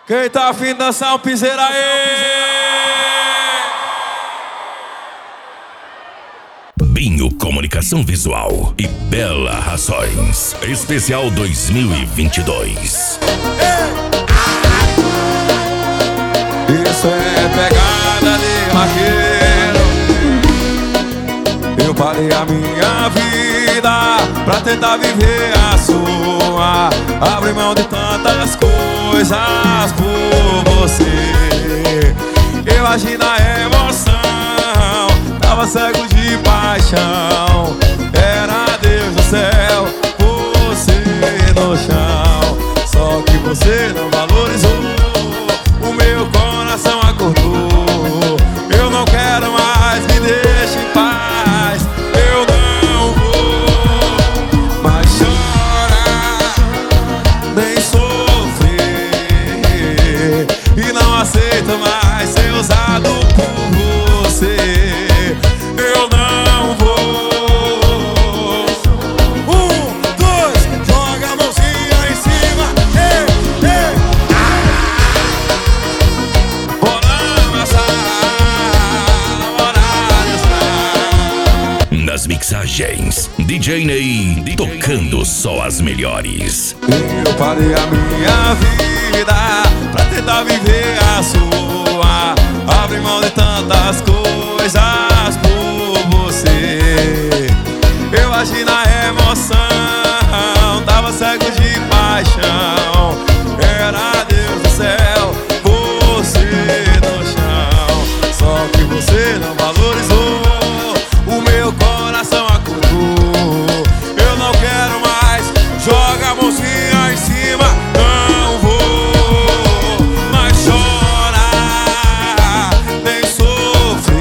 Quem tá afim de dançar um piseiro aí? Binho Comunicação Visual e Bela Rações Especial 2022. Isso é pegada de vaqueiro. Eu parei a minha vida pra tentar viver a sua. Abri mão de tantas coisas por você. Eu agi na emoção, tava cego de paixão. Era Deus do céu, você no chão. Só que você não valorizou, o meu coração acordou. Eu não quero mais, me deixe em paz. Eu não vou mais chorar, nem sofrer. E não aceito mais ser usado por você. Eu não vou. 1, 2, joga a mãozinha em cima. Ei, ei. Nas mixagens, DJ Ney tocando só as melhores. Eu parei a minha vida pra tentar viver a sua. Abri mão de tantas coisas por você. Eu agi na emoção, tava cego de paixão. Era Deus do céu, você no chão. Só que você não valorizou, o meu coração acordou. Eu não quero mais, joga a mãozinha em cima. Não vou mais chorar, nem sofrer.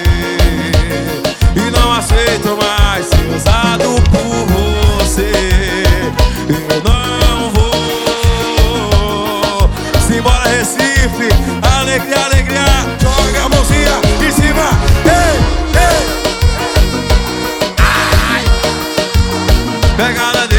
E não aceito mais ser usado por você. Eu não vou. Simbora Recife, alegria, alegria. Joga a mãozinha em cima. Ei, ei. Pegada de